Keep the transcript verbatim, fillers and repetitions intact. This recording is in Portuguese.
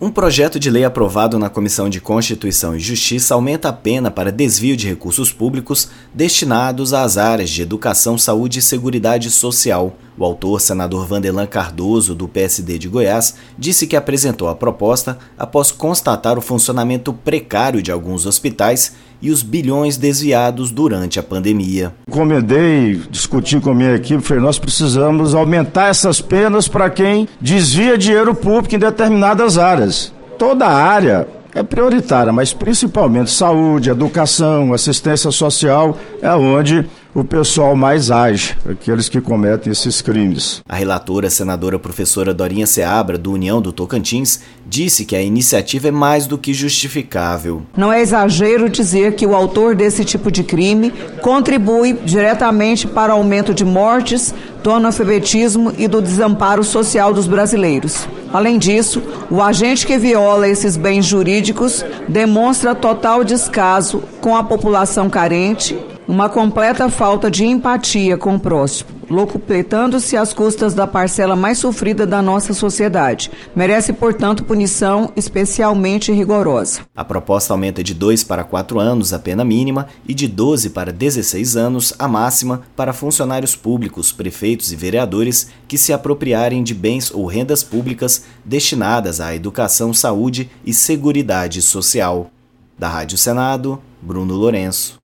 Um projeto de lei aprovado na Comissão de Constituição e Justiça aumenta a pena para desvio de recursos públicos destinados às áreas de educação, saúde e seguridade social. O autor, senador Vanderlan Cardoso, do P S D de Goiás, disse que apresentou a proposta após constatar o funcionamento precário de alguns hospitais e os bilhões desviados durante a pandemia. Encomendei, discuti com a minha equipe, falei, nós precisamos aumentar essas penas para quem desvia dinheiro público em determinadas áreas. Toda área é prioritária, mas principalmente saúde, educação, assistência social é onde o pessoal mais age, aqueles que cometem esses crimes. A relatora, senadora professora Dorinha Seabra, do União do Tocantins, disse que a iniciativa é mais do que justificável. Não é exagero dizer que o autor desse tipo de crime contribui diretamente para o aumento de mortes, do analfabetismo e do desamparo social dos brasileiros. Além disso, o agente que viola esses bens jurídicos demonstra total descaso com a população carente, uma completa falta de empatia com o próximo, locupletando-se às custas da parcela mais sofrida da nossa sociedade. Merece, portanto, punição especialmente rigorosa. A proposta aumenta de dois para quatro anos a pena mínima e de doze para dezesseis anos a máxima para funcionários públicos, prefeitos e vereadores que se apropriarem de bens ou rendas públicas destinadas à educação, saúde e seguridade social. Da Rádio Senado, Bruno Lourenço.